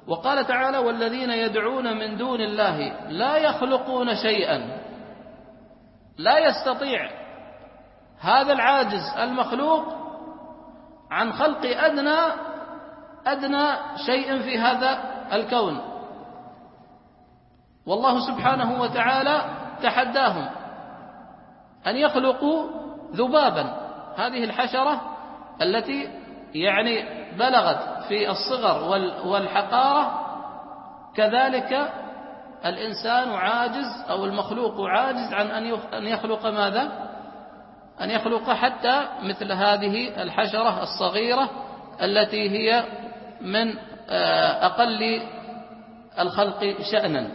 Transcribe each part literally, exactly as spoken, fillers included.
وقال تعالى: والذين يدعون من دون الله لا يخلقون شيئا. لا يستطيع هذا العاجز المخلوق عن خلق أدنى أدنى شيء في هذا الكون، والله سبحانه وتعالى تحداهم أن يخلقوا ذبابا، هذه الحشرة التي يعني بلغت في الصغر والحقارة، كذلك الإنسان عاجز أو المخلوق عاجز عن أن يخلق ماذا؟ أن يخلق حتى مثل هذه الحشرة الصغيرة التي هي من أقل الخلق شأنا.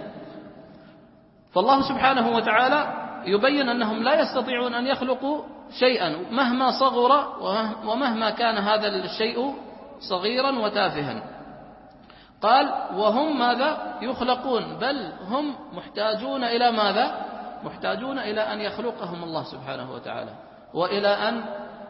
فالله سبحانه وتعالى يبين أنهم لا يستطيعون أن يخلقوا شيئا مهما صغر ومهما كان هذا الشيء صغيرا وتافها. قال: وهم ماذا؟ يخلقون، بل هم محتاجون إلى ماذا؟ محتاجون إلى أن يخلقهم الله سبحانه وتعالى، وإلى أن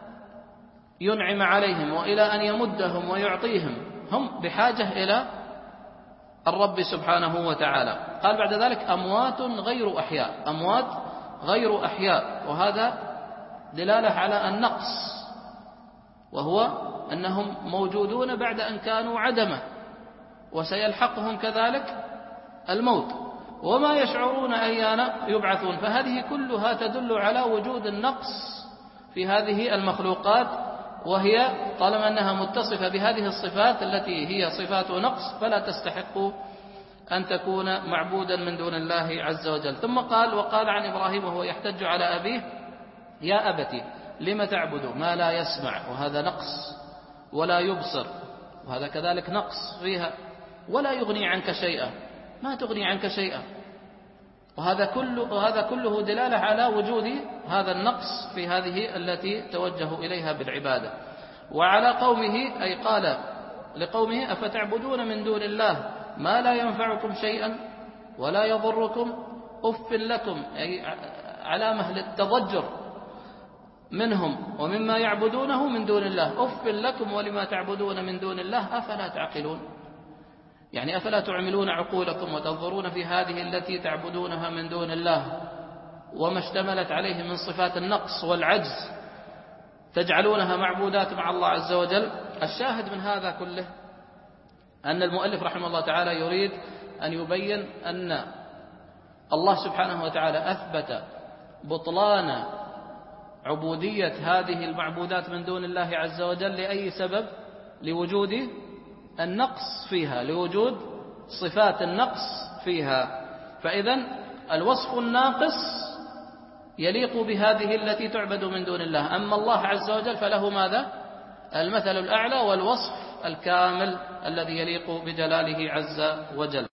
ينعم عليهم، وإلى أن يمدهم ويعطيهم. هم بحاجة إلى الرب سبحانه وتعالى. قال بعد ذلك: أموات غير أحياء، أموات غير أحياء، وهذا دلالة على النقص، وهو أنهم موجودون بعد أن كانوا عدمة، وسيلحقهم كذلك الموت، وما يشعرون أيان يبعثون. فهذه كلها تدل على وجود النقص في هذه المخلوقات، وهي طالما أنها متصفة بهذه الصفات التي هي صفات نقص فلا تستحق أن تكون معبودا من دون الله عز وجل. ثم قال: وقال عن إبراهيم وهو يحتج على أبيه: يا أبت لم تعبد ما لا يسمع، وهذا نقص، ولا يبصر، وهذا كذلك نقص فيها، ولا يغني عنك شيئا، ما تغني عنك شيئا. وهذا كله, وهذا كله دلالة على وجود هذا النقص في هذه التي توجهوا إليها بالعبادة. وعلى قومه، أي قال لقومه: أفتعبدون من دون الله ما لا ينفعكم شيئا ولا يضركم، أف لكم، أي علامة للتضجر منهم ومما يعبدونه من دون الله، أف لكم ولما تعبدون من دون الله أفلا تعقلون. يعني أفلا تعملون عقولكم وتنظرون في هذه التي تعبدونها من دون الله وما اشتملت عليه من صفات النقص والعجز، تجعلونها معبودات مع الله عز وجل. الشاهد من هذا كله أن المؤلف رحمه الله تعالى يريد أن يبين أن الله سبحانه وتعالى أثبت بطلان عبودية هذه المعبودات من دون الله عز وجل لأي سبب؟ لوجود النقص فيها، لوجود صفات النقص فيها. فإذن الوصف الناقص يليق بهذه التي تعبد من دون الله، أما الله عز وجل فله ماذا؟ المثل الأعلى والوصف الكامل الذي يليق بجلاله عز وجل.